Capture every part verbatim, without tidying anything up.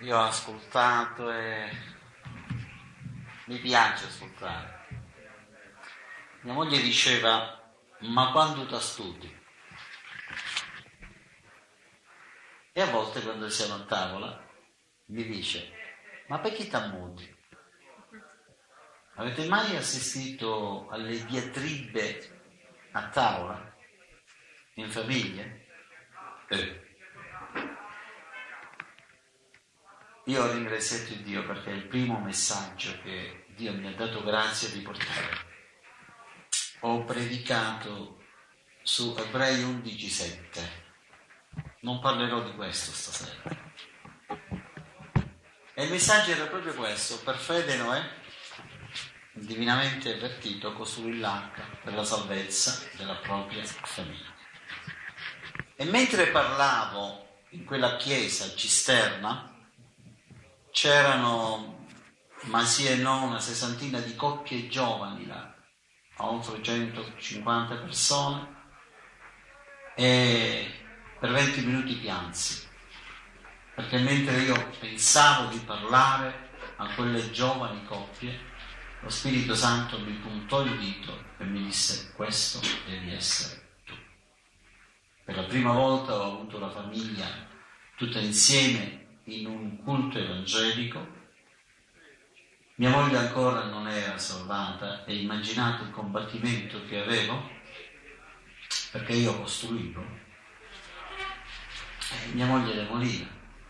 io ho ascoltato e mi piace ascoltare. Mia moglie diceva: ma quando tu studi? E a volte quando siamo a tavola mi dice: ma perché t'ammuti? Avete mai assistito alle diatribe a tavola? In famiglia? Eh. Io ho ringraziato Dio perché è il primo messaggio che Dio mi ha dato grazia di portare. Ho predicato su Ebrei undici sette. Non parlerò di questo stasera. E il messaggio era proprio questo: per fede Noè, divinamente avvertito, costruì l'arca per la salvezza della propria famiglia. E mentre parlavo in quella chiesa cisterna, c'erano, ma sì e no, una sessantina di coppie giovani là, oltre centocinquanta persone, e per venti minuti piansi, perché mentre io pensavo di parlare a quelle giovani coppie, lo Spirito Santo mi puntò il dito e mi disse: questo devi essere tu. Per la prima volta ho avuto la famiglia tutta insieme in un culto evangelico. Mia moglie ancora non era salvata e immaginate il combattimento che avevo, perché io costruivo e mia moglie demoliva,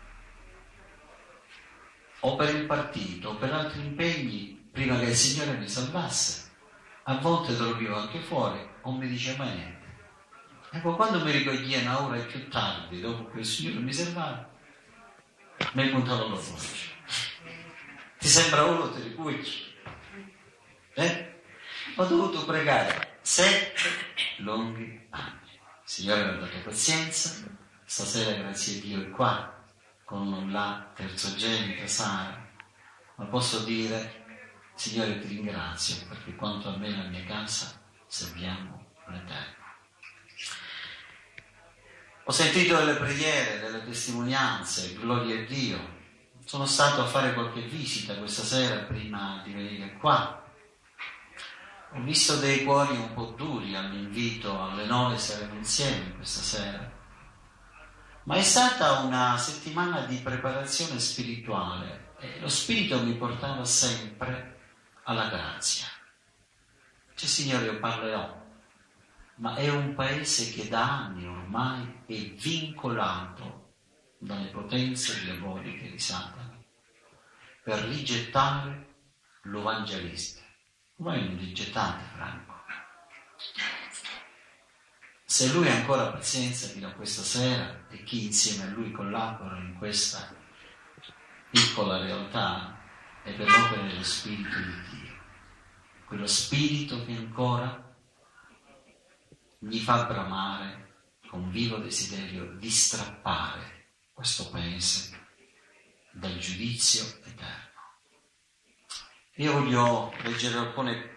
o per il partito o per altri impegni prima che il Signore mi salvasse. A volte dormivo anche fuori, non mi diceva niente. Ecco, quando mi ricoglieva una ora più tardi, dopo che il Signore mi salvava, mi puntava la voce: ti sembra uno, ti ricucci? Eh? Ho dovuto pregare sette lunghi anni. Il Signore mi ha dato pazienza. Stasera, grazie a Dio, è qua con la terzogenita Sara, ma posso dire: Signore, ti ringrazio perché quanto a me e la mia casa serviamo l'Eterno. Ho sentito delle preghiere, delle testimonianze, gloria a Dio. Sono stato a fare qualche visita questa sera prima di venire qua. Ho visto dei cuori un po' duri all'invito alle nove, saremo insieme questa sera. Ma è stata una settimana di preparazione spirituale e lo Spirito mi portava sempre alla grazia. Cioè, Signore, io parlerò, ma è un paese che da anni ormai è vincolato dalle potenze diaboliche di Satana per rigettare l'evangelista. Voi non rigettate Franco. Se lui ha ancora pazienza fino a questa sera, e chi insieme a lui collabora in questa piccola realtà, è per l'opera dello Spirito di Dio. Quello Spirito che ancora gli fa bramare con vivo desiderio di strappare questo paese dal giudizio eterno. Io voglio leggere alcune,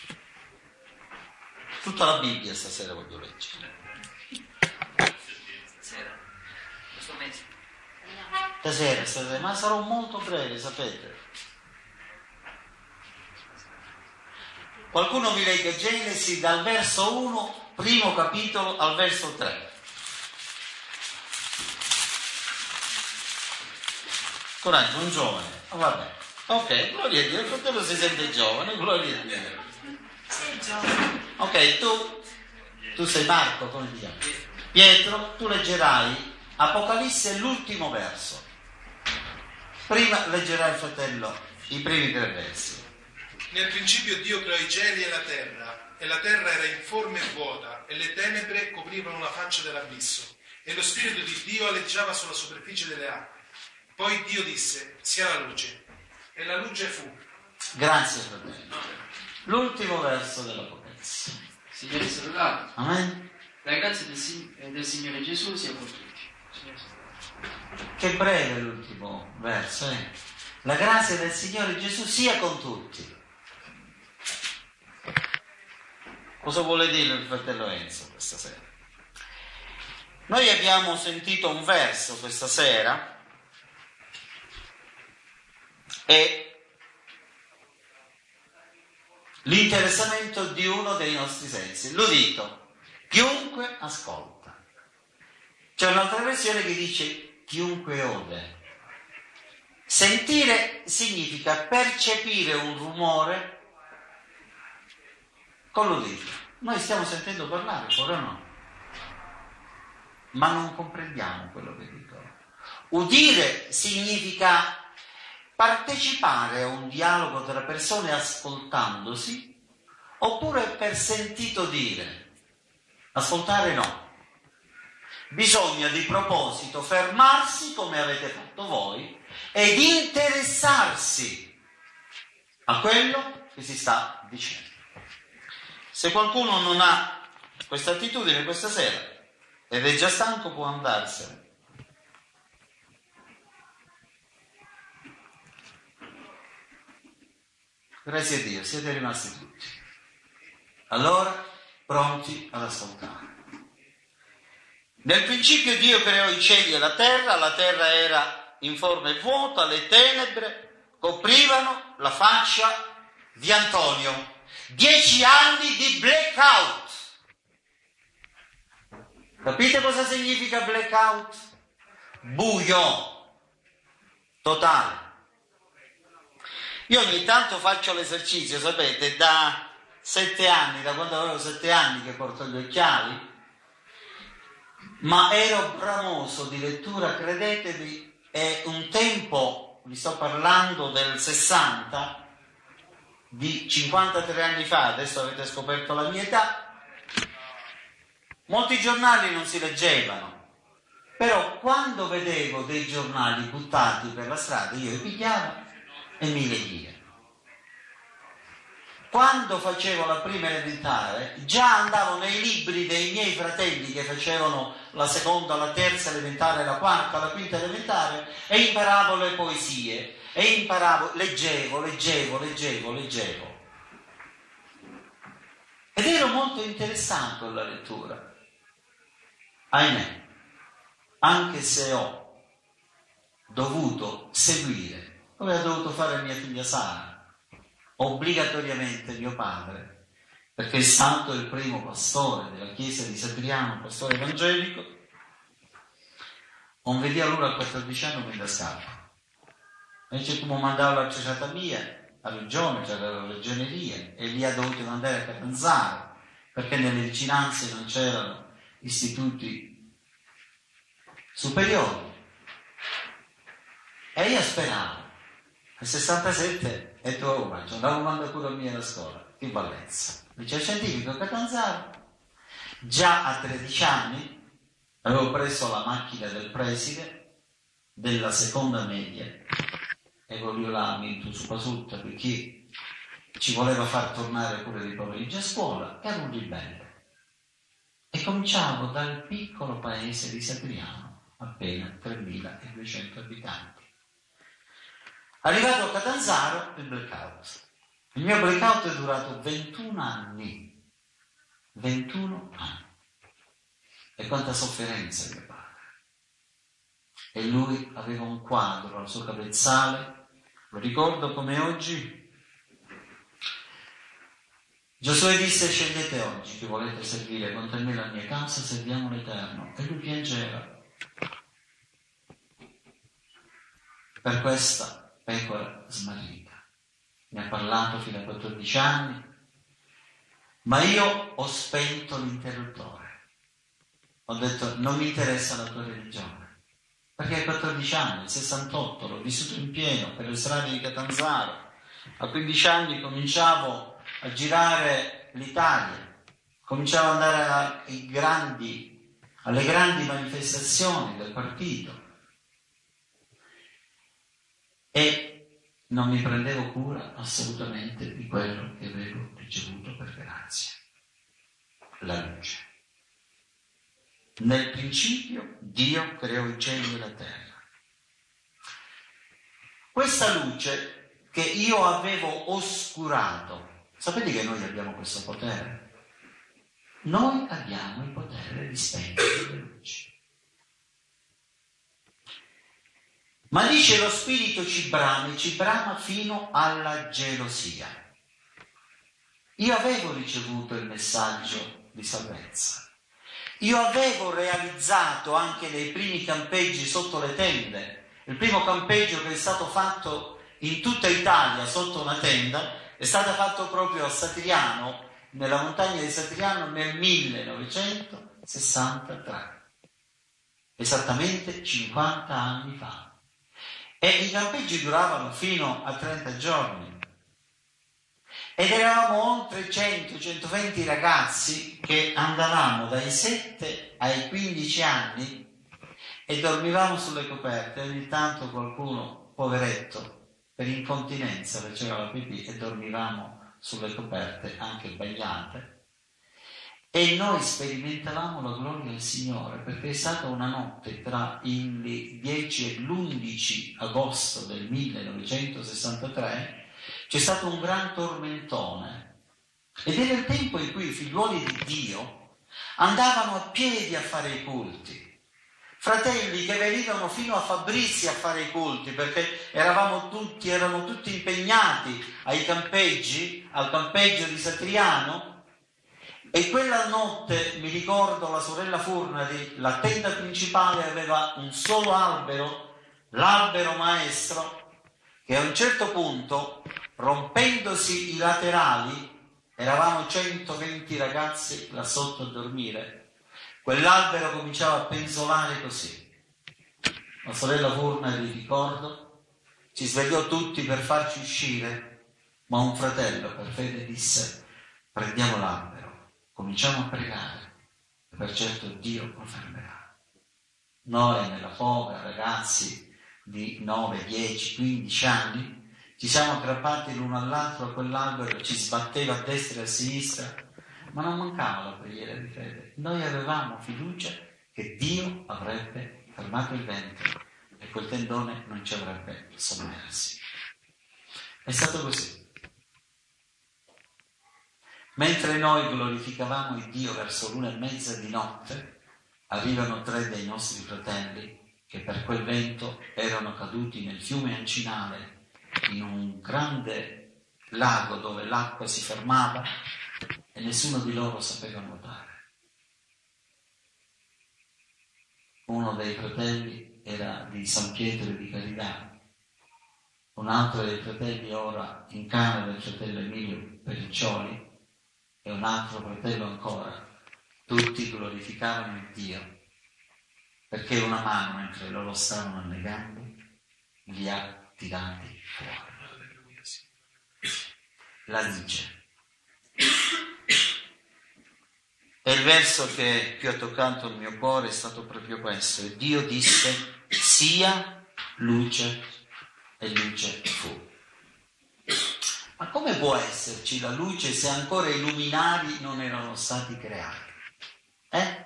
tutta la Bibbia stasera voglio leggere. Stasera, questo mese. Stasera, stasera, ma sarò molto breve, sapete. Qualcuno mi legga Genesi dal verso uno, primo capitolo, al verso tre. Coraggio, un giovane. Oh, vabbè. Ok, gloria a Dio, il fratello si sente giovane, gloria a Dio. Sei giovane. Ok, tu, tu sei Marco, come ti chiami? Pietro, tu leggerai Apocalisse, l'ultimo verso. Prima leggerai, fratello, i primi tre versi. Nel principio Dio creò i cieli e la terra, e la terra era informe e vuota, e le tenebre coprivano la faccia dell'abisso, e lo Spirito di Dio aleggiava sulla superficie delle acque. Poi Dio disse: sia la luce, e la luce fu. Grazie, fratello. L'ultimo verso dell'Apocalisse. Signore sia lodato. Amen. La grazia del, Sig- del Signore Gesù sia con tutti. Che breve l'ultimo verso, eh? La grazia del Signore Gesù sia con tutti. Cosa vuole dire il fratello Enzo questa sera? Noi abbiamo sentito un verso questa sera è l'interessamento di uno dei nostri sensi, l'udito, chiunque ascolta. C'è un'altra versione che dice chiunque ode. Sentire significa percepire un rumore con l'udito. Noi stiamo sentendo parlare, ora no, ma non comprendiamo quello che dicono. Udire significa partecipare a un dialogo tra persone ascoltandosi, oppure per sentito dire. Ascoltare no. Bisogna di proposito fermarsi, come avete fatto voi, ed interessarsi a quello che si sta dicendo. Se qualcuno non ha questa attitudine questa sera ed è già stanco, può andarsene. Grazie a Dio, siete rimasti tutti. Allora, pronti ad ascoltare. Nel principio Dio creò i cieli e la terra, la terra era informe e vuota, le tenebre coprivano la faccia di Antonio. Dieci anni di blackout. Capite cosa significa blackout? Buio totale. Io ogni tanto faccio l'esercizio, sapete, da sette anni, da quando avevo sette anni che porto gli occhiali, ma ero bramoso di lettura, credetemi, è un tempo, vi sto parlando del sessanta, di cinquantatré anni fa, adesso avete scoperto la mia età, molti giornali non si leggevano, però quando vedevo dei giornali buttati per la strada io li pigliavo e mi leghivo. Quando facevo la prima elementare già andavo nei libri dei miei fratelli che facevano la seconda, la terza elementare, la quarta, la quinta elementare e imparavo le poesie e imparavo, leggevo, leggevo, leggevo, leggevo ed ero molto interessato alla lettura. Ahimè, anche se ho dovuto seguire, come ha dovuto fare mia figlia Sara, obbligatoriamente mio padre, perché è stato il primo pastore della chiesa di Satriano, pastore evangelico, non vedia l'ora a quattordici anni mi da scappa. Invece come mandava la cesata mia, a Regione, c'era la Regioneria, e lì ha dovuto andare a Catanzaro, perché nelle vicinanze non c'erano istituti superiori. E io speravo, nel sessantasette e tu a Roma, ci andavo quando pure a mia alla scuola, in Vallenza, liceo scientifico a Catanzaro. Già a tredici anni avevo preso la macchina del preside della seconda media e volevo là in su Pasutta perché ci voleva far tornare pure dei pomeriggi a scuola, ero un ribelle e cominciavo dal piccolo paese di Satriano, appena tremiladuecento abitanti. Arrivato a Catanzaro, il blackout. Il mio blackout è durato ventuno anni. ventuno anni. E quanta sofferenza mio padre. E lui aveva un quadro al suo capezzale, lo ricordo come oggi. Giosuè disse: scegliete oggi chi volete servire, con te me la mia casa, serviamo l'Eterno. E lui piangeva per questa pecora smarrita. Mi ha parlato fino a quattordici anni, ma io ho spento l'interruttore. Ho detto: non mi interessa la tua religione, perché a quattordici anni, nel sessantotto, l'ho vissuto in pieno per le strade di Catanzaro. A quindici anni cominciavo a girare l'Italia, cominciavo ad andare ai grandi, alle grandi manifestazioni del partito e non mi prendevo cura assolutamente di quello che avevo ricevuto per grazia, la luce. Nel principio Dio creò i cieli e la terra. Questa luce che io avevo oscurato, sapete che noi abbiamo questo potere? Noi abbiamo il potere di spegnere le luci. Ma dice lo spirito ci brama, ci brama fino alla gelosia. Io avevo ricevuto il messaggio di salvezza. Io avevo realizzato anche nei primi campeggi sotto le tende. Il primo campeggio che è stato fatto in tutta Italia sotto una tenda è stato fatto proprio a Satriano, nella montagna di Satriano, nel millenovecentosessantatré, esattamente cinquanta anni fa. E i campeggi duravano fino a trenta giorni. Ed eravamo oltre cento centoventi ragazzi che andavamo dai sette ai quindici anni e dormivamo sulle coperte. Ogni tanto qualcuno, poveretto, per incontinenza faceva la pipì e dormivamo sulle coperte anche bagnate. E noi sperimentavamo la gloria del Signore, perché è stata una notte tra il dieci e l'undici agosto del millenovecentosessantatré. C'è stato un gran tormentone ed era il tempo in cui i figliuoli di Dio andavano a piedi a fare i culti, fratelli che venivano fino a Fabrizi a fare i culti, perché eravamo tutti, erano tutti impegnati ai campeggi, al campeggio di Satriano. E quella notte, mi ricordo, la sorella Furnari, la tenda principale aveva un solo albero, l'albero maestro, che a un certo punto, rompendosi i laterali, eravamo centoventi ragazzi là sotto a dormire, quell'albero cominciava a penzolare così. La sorella Furnari, ricordo, ci svegliò tutti per farci uscire, ma un fratello per fede disse: prendiamo l'albero, cominciamo a pregare, e per certo Dio lo fermerà. Noi nella foga, ragazzi di nove, dieci, quindici anni, ci siamo aggrappati l'uno all'altro a quell'albero, ci sbatteva a destra e a sinistra, ma non mancava la preghiera di fede. Noi avevamo fiducia che Dio avrebbe fermato il vento e quel tendone non ci avrebbe sommersi. È stato così. Mentre noi glorificavamo il Dio verso l'una e mezza di notte, arrivano tre dei nostri fratelli che per quel vento erano caduti nel fiume Ancinale, in un grande lago dove l'acqua si fermava e nessuno di loro sapeva nuotare. Uno dei fratelli era di San Pietro di Carità, un altro dei fratelli ora in Canada, il fratello Emilio Periccioli, e un altro fratello ancora. Tutti glorificavano il Dio, perché una mano, mentre loro stavano annegando, li ha tirati fuori. La luce. E il verso che più ha toccato il mio cuore è stato proprio questo. E Dio disse: sia luce, e luce fu. Ma come può esserci la luce se ancora i luminari non erano stati creati? Eh?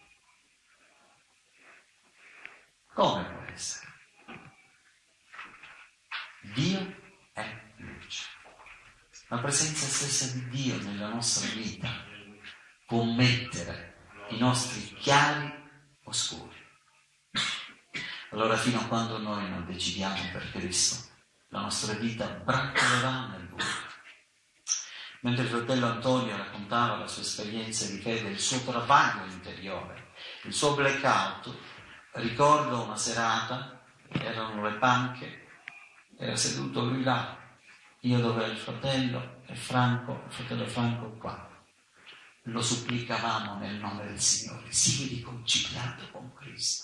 Come può essere? Dio è luce. La presenza stessa di Dio nella nostra vita può mettere i nostri chiari oscuri. Allora, fino a quando noi non decidiamo per Cristo, la nostra vita brancolerà nel buio. Mentre il fratello Antonio raccontava la sua esperienza di fede, il suo travaglio interiore, il suo blackout, ricordo una serata, erano le panche, era seduto lui là, io dove era il fratello e Franco, il fratello Franco qua. Lo supplicavamo nel nome del Signore, sii riconciliato con Cristo.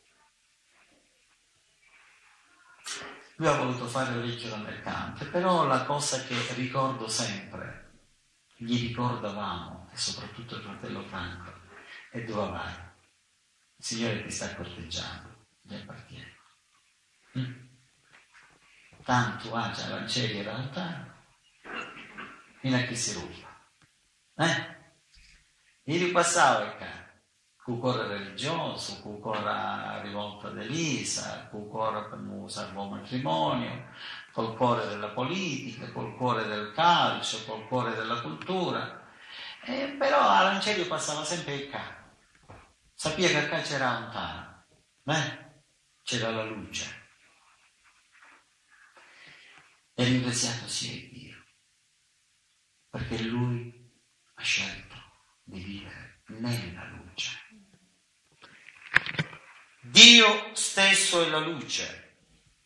Lui ha voluto fare l'orecchio da mercante, però la cosa che ricordo sempre, gli ricordavamo, e soprattutto il fratello Franco, è: dove vai? Il Signore ti sta corteggiando, gli appartiene. Mm. Tanto ah, già Lancieri era lontano, fino a che si ruba. Eh? Ieri passava il cane, con cuore religioso, con cuore rivolto ad Elisa, con cuore per usare il buon matrimonio, col cuore della politica, col cuore del calcio, col cuore della cultura. Eh, però a Lancieri passava sempre il cane. Sapeva che qua c'era lontano, eh? C'era la luce. e ringraziato sia Dio, perché Lui ha scelto di vivere nella luce. Dio stesso è la luce.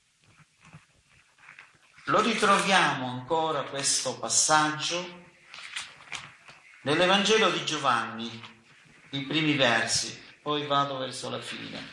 Lo ritroviamo ancora questo passaggio nell'Evangelo di Giovanni, i primi versi, poi vado verso la fine.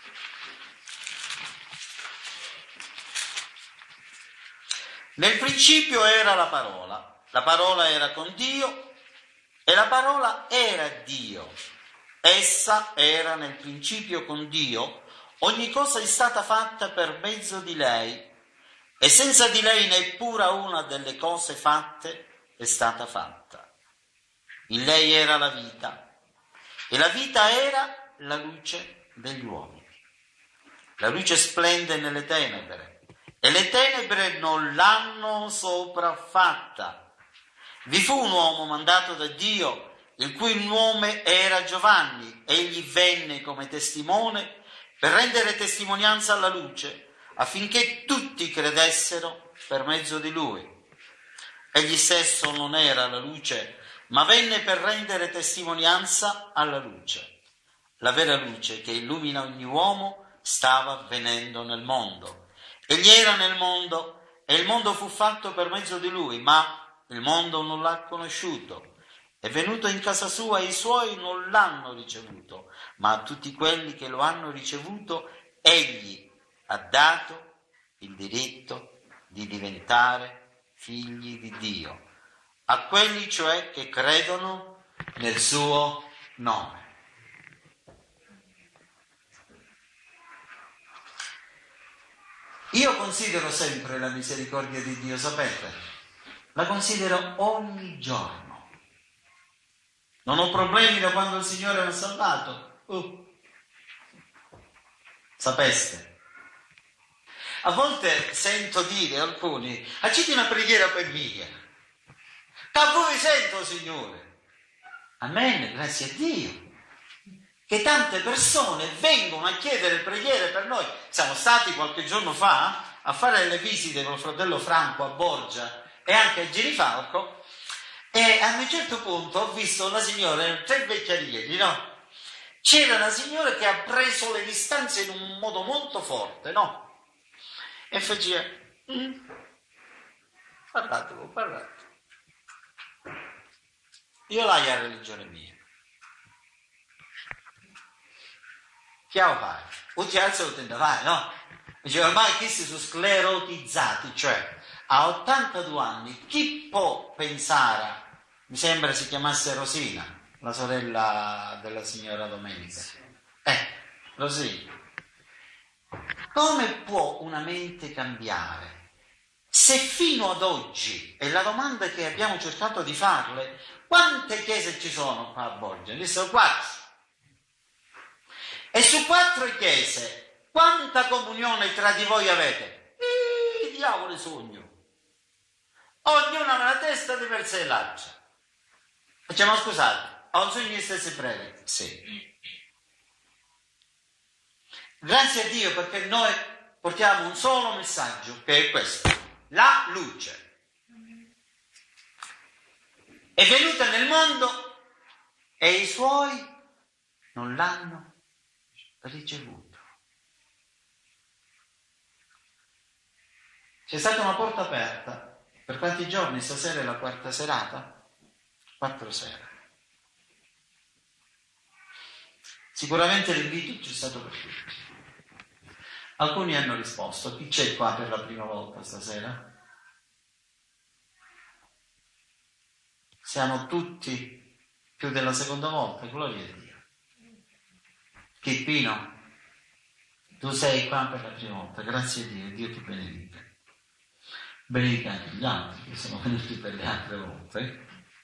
Nel principio era la parola, la parola era con Dio e la parola era Dio. Essa era nel principio con Dio, ogni cosa è stata fatta per mezzo di lei e senza di lei neppure una delle cose fatte è stata fatta. In lei era la vita e la vita era la luce degli uomini. La luce splende nelle tenebre e le tenebre non l'hanno sopraffatta. Vi fu un uomo mandato da Dio, il cui nome era Giovanni. Egli venne come testimone per rendere testimonianza alla luce, affinché tutti credessero per mezzo di lui. Egli stesso non era la luce, ma venne per rendere testimonianza alla luce. La vera luce che illumina ogni uomo stava venendo nel mondo. Egli era nel mondo e il mondo fu fatto per mezzo di lui, ma il mondo non l'ha conosciuto. È venuto in casa sua e i suoi non l'hanno ricevuto, ma a tutti quelli che lo hanno ricevuto egli ha dato il diritto di diventare figli di Dio, a quelli cioè che credono nel suo nome. Io considero sempre la misericordia di Dio, sapete? La considero ogni giorno. Non ho problemi da quando il Signore mi ha salvato. Uh. Sapeste? A volte sento dire alcuni, accidi una preghiera per mia. Da voi sento, Signore. Amen, grazie a Dio. Che tante persone vengono a chiedere preghiere per noi. Siamo stati qualche giorno fa a fare le visite con il fratello Franco a Borgia e anche a Girifalco. E a un certo punto ho visto una signora, tre vecchiarielli, no? C'era una signora che ha preso le distanze in un modo molto forte, no? E faceva, mm, parlate, parlate. Io la la religione mia. Che ho fatto? O ti alza o te ne vai, no? Dice, ormai questi sono sclerotizzati, cioè a ottantadue anni chi può pensare, mi sembra si chiamasse Rosina, la sorella della signora Domenica, eh, Rosina, come può una mente cambiare se fino ad oggi, e la domanda che abbiamo cercato di farle, quante chiese ci sono qua a Borgia? Ne sono quattro. E su quattro chiese, quanta comunione tra di voi avete? Ih, diavolo sogno. Ognuno ha una testa diversa dall'altra. Facciamo scusate, ho un sogno gli stessi pregi? Sì. Grazie a Dio perché noi portiamo un solo messaggio, che è questo: la luce. È venuta nel mondo e i suoi non l'hanno ricevuto. C'è stata una porta aperta. Per quanti giorni? Stasera è la quarta serata? Quattro sere. Sicuramente l'invito c'è stato per tutti. Alcuni hanno risposto. Chi c'è qua per la prima volta stasera? Siamo tutti più della seconda volta, gloria a Dio. Chippino, tu sei qua per la prima volta, grazie a Dio, Dio ti benedica. Benedica anche gli altri che sono venuti per le altre volte.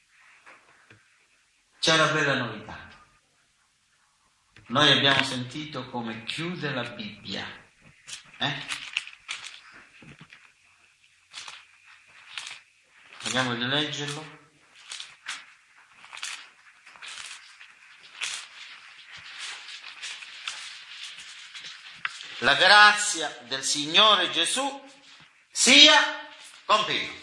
C'è una bella novità. Noi abbiamo sentito come chiude la Bibbia. Eh? Vogliamo rileggerlo? La grazia del Signore Gesù sia Continuo.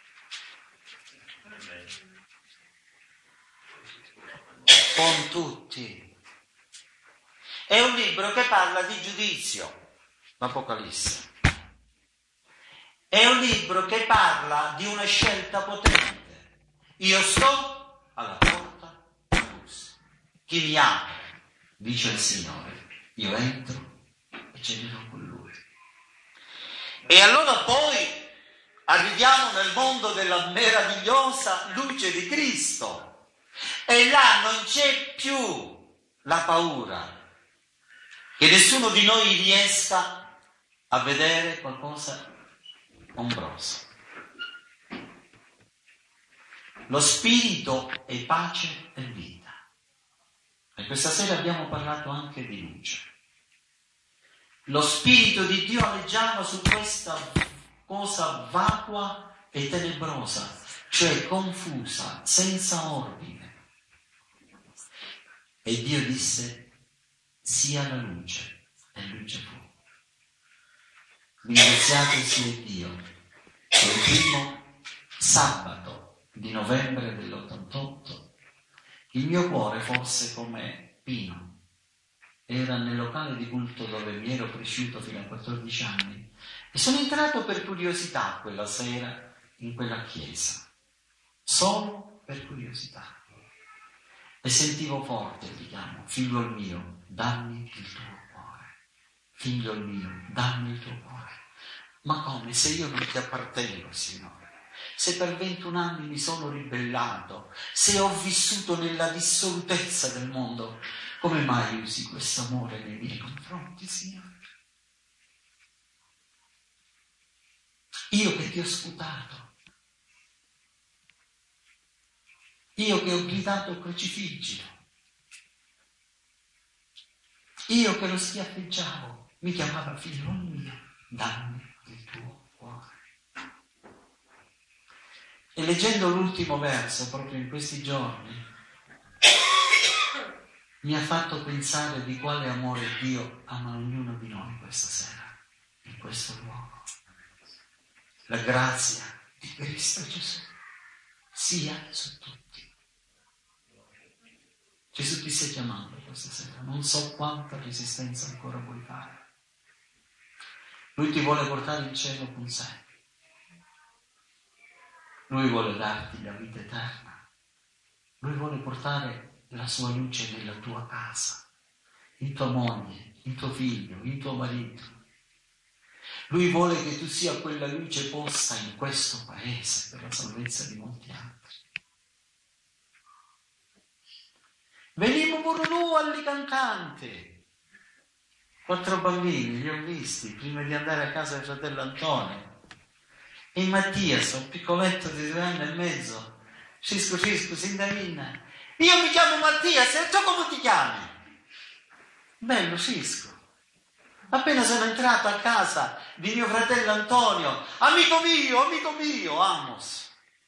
Con tutti. È un libro che parla di giudizio, l'Apocalisse. È un libro che parla di una scelta potente. Io sto alla porta e busso. Chi mi apre, dice il Signore, io entro e cenerò con Lui. E allora poi arriviamo nel mondo della meravigliosa luce di Cristo. E là non c'è più la paura che nessuno di noi riesca a vedere qualcosa ombroso. Lo spirito è pace e vita. E questa sera abbiamo parlato anche di luce. Lo spirito di Dio aleggiava su questa cosa vacua e tenebrosa, cioè confusa, senza ordine. E Dio disse, sia la luce, e luce fu. Ringraziato sia Dio, che il primo sabato di novembre dell'ottantotto il mio cuore fosse come Pino. Era nel locale di culto dove mi ero cresciuto fino a quattordici anni e sono entrato per curiosità quella sera in quella chiesa, solo per curiosità. E sentivo forte il richiamo, figlio mio, dammi il tuo cuore, figlio mio, dammi il tuo cuore. Ma come, se io non ti appartengo, Signore? Se per ventuno anni mi sono ribellato, se ho vissuto nella dissolutezza del mondo, come mai usi questo amore nei miei confronti, Signore? Io che ti ho sputato, io che ho gridato crocifiggilo, io che lo schiaffeggiavo, mi chiamava figlio mio, dammi il tuo cuore. E leggendo l'ultimo verso, proprio in questi giorni, mi ha fatto pensare di quale amore Dio ama ognuno di noi questa sera, in questo luogo. La grazia di Cristo Gesù sia su tutti. Gesù ti sta chiamando questa sera, non so quanta resistenza ancora vuoi fare. Lui ti vuole portare in cielo con sé. Lui vuole darti la vita eterna. Lui vuole portare la sua luce nella tua casa, in tua moglie, in tuo figlio, in tuo marito. Lui vuole che tu sia quella luce posta in questo paese per la salvezza di molti altri. Venimo burulù allicantante. Quattro bambini, li ho visti prima di andare a casa del fratello Antonio. E Mattia, un piccoletto di due anni e mezzo, Cisco Cisco, si indovina. Io mi chiamo Mattia, se tu come ti chiami? Bello Cisco. Appena sono entrato a casa di mio fratello Antonio, amico mio, amico mio, Amos.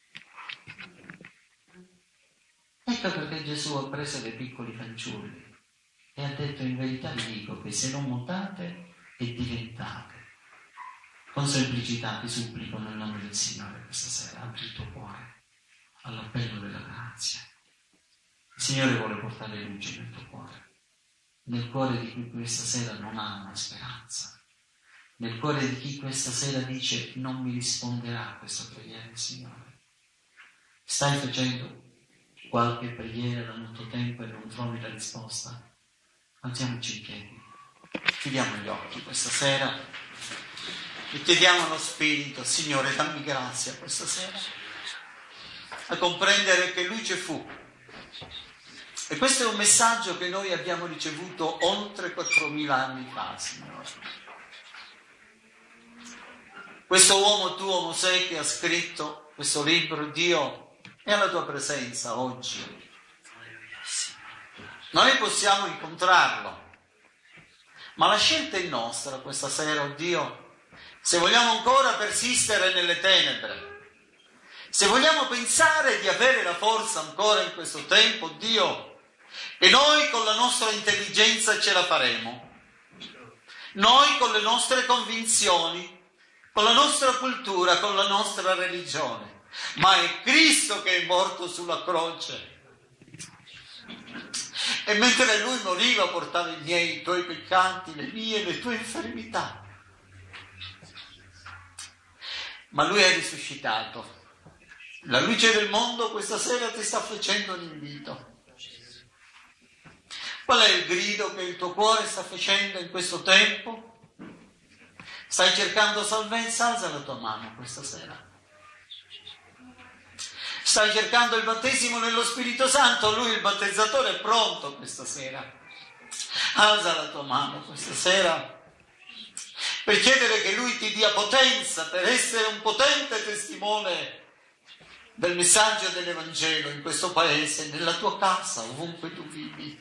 Ecco perché Gesù ha preso dei piccoli fanciulli e ha detto, in verità vi dico che se non mutate e diventate, con semplicità vi supplico nel nome del Signore questa sera, apri il tuo cuore all'appello della grazia. Il Signore vuole portare luce nel tuo cuore, nel cuore di chi questa sera non ha una speranza, nel cuore di chi questa sera dice non mi risponderà a questa preghiera, Signore. Stai facendo qualche preghiera da molto tempo e non trovi la risposta? Alziamoci in piedi, chiudiamo gli occhi questa sera e chiediamo allo Spirito, Signore, dammi grazia questa sera a comprendere che luce fu. E questo è un messaggio che noi abbiamo ricevuto oltre quattromila anni fa, Signore. Questo uomo tuo, Mosè, che ha scritto questo libro, Dio, è alla tua presenza oggi. Noi possiamo incontrarlo, ma la scelta è nostra questa sera, oh Dio. Se vogliamo ancora persistere nelle tenebre, se vogliamo pensare di avere la forza ancora in questo tempo, Dio, e noi con la nostra intelligenza ce la faremo, noi con le nostre convinzioni con la nostra cultura, con la nostra religione, ma è Cristo che è morto sulla croce. E mentre Lui moriva portava i miei, i tuoi peccati, le mie, le tue infermità. Ma Lui è risuscitato. La luce del mondo questa sera ti sta facendo un invito. Qual è il grido che il tuo cuore sta facendo in questo tempo? Stai cercando salvezza? Alza la tua mano questa sera. Stai cercando il battesimo nello Spirito Santo? Lui, il battezzatore, è pronto questa sera. Alza la tua mano questa sera per chiedere che Lui ti dia potenza per essere un potente testimone del messaggio dell'Evangelo in questo paese, nella tua casa, ovunque tu vivi.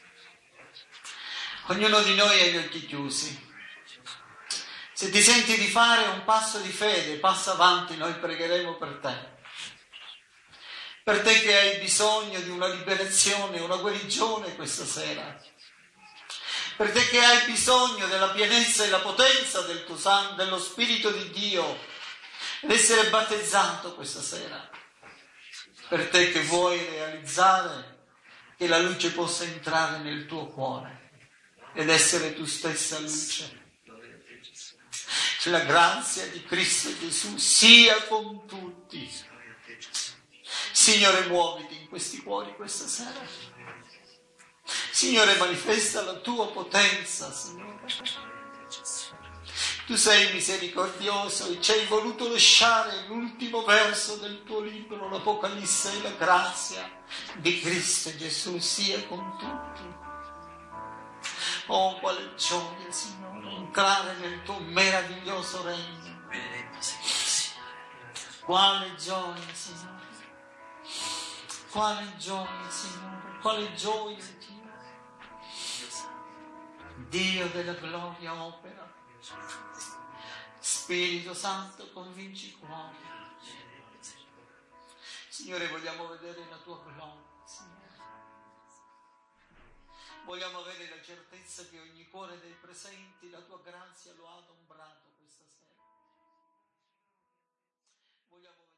Ognuno di noi ha gli occhi chiusi. Se ti senti di fare un passo di fede, passa avanti, noi pregheremo per te. Per te che hai bisogno di una liberazione, una guarigione questa sera. Per te che hai bisogno della pienezza e la potenza del tuo sangue, dello Spirito di Dio, ed essere battezzato questa sera. Per te che vuoi realizzare che la luce possa entrare nel tuo cuore ed essere tu stessa luce. La grazia di Cristo Gesù sia con tutti. Signore, muoviti in questi cuori questa sera. Signore, manifesta la tua potenza, Signore. Tu sei misericordioso e ci hai voluto lasciare l'ultimo verso del tuo libro, l'Apocalisse, e la grazia di Cristo Gesù sia con tutti. Oh, quale gioia, Signore, entrare nel tuo meraviglioso regno. Quale gioia, Signore. Quale gioia, Signore. Quale gioia, Dio. Dio della gloria opera. Spirito Santo, convinci i cuori. Signore, vogliamo vedere la tua gloria, Signore. Vogliamo avere la certezza che ogni cuore dei presenti la tua grazia lo ha adombrato questa sera. Vogliamo